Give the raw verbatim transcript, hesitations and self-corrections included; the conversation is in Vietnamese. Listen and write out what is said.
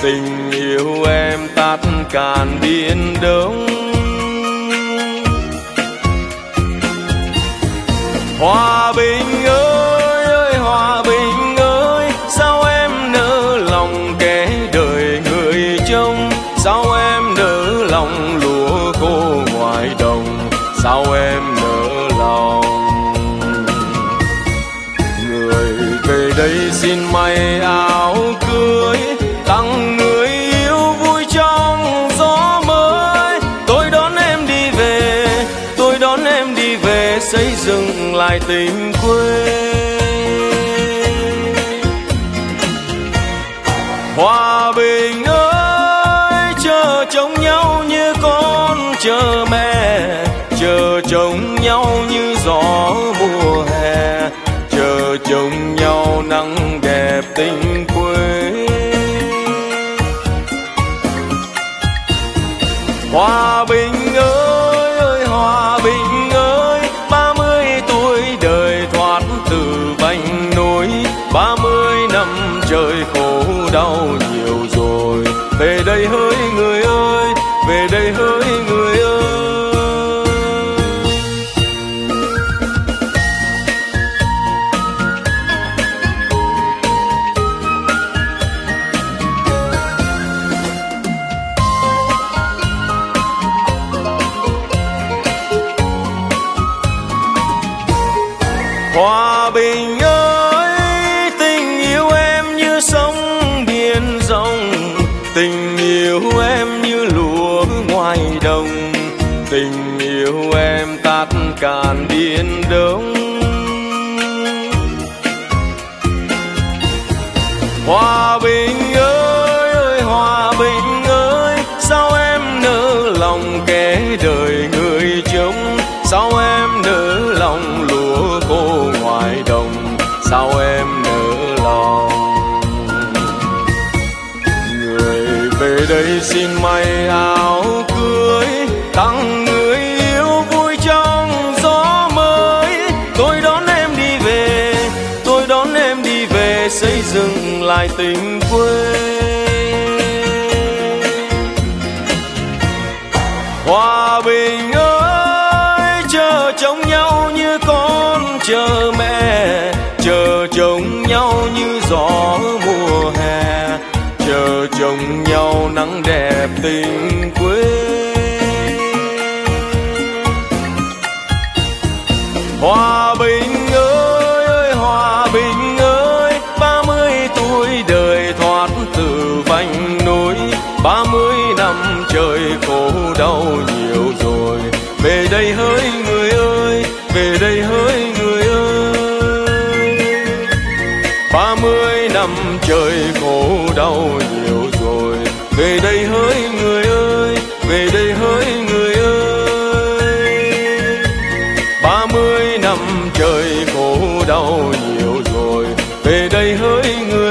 tình yêu em tát cạn biển đông. Hòa bình ơi ơi hòa bình ơi, sao em nỡ lòng kẻ đời người trông, sao em nỡ lòng lúa khô ngoài đồng, sao em nỡ lòng. Người về đây xin may áo cưới, tặng người yêu vui trong gió mới. Tôi đón em đi về, tôi đón em đi về, xây dựng lại tình quê. Hòa bình ơi, chờ trông nhau như con chờ mẹ, chờ trông nhau như gió mùa hè, chờ trông nhau nắng đẹp tình quê. Hòa bình ơi ơi hòa bình ơi, ba mươi tuổi đời thoát từ vành núi, ba mươi năm trời khổ đau nhiều rồi. Về đây hỡi người ơi, về đây hỡi người ơi. Hòa bình ơi, tình yêu em như sông biển rộng, tình yêu em như lúa ngoài đồng, tình yêu em tát cạn biển đông. Hòa bình ơi ơi hòa bình ơi, sao em nỡ lòng kẻ đời người trông, sao em nỡ lòng lúa khô ngoài đồng, sao em nỡ lòng. Người về đây xin may áo cưới, tặng người yêu vui trong gió mới. Tôi đón em đi về, tôi đón em đi về, xây dựng lại tình quê. Hòa bình ơi, chờ trông nhau như con chờ mẹ, chờ trông nhau như gió mùa hè, chờ trông nhau nắng đẹp tình quê. Hòa bình ơi ơi hòa bình ơi, ba mươi tuổi đời thoát từ vành núi, ba mươi năm trời khổ đau nhiều rồi. Về đây hỡi người ơi, về đây hỡi người ơi. Ba mươi năm trời khổ đau nhiều rồi. Về đây hỡi người ơi, về đây hỡi người ơi. Ba mươi năm trời khổ đau nhiều rồi. Về đây hỡi người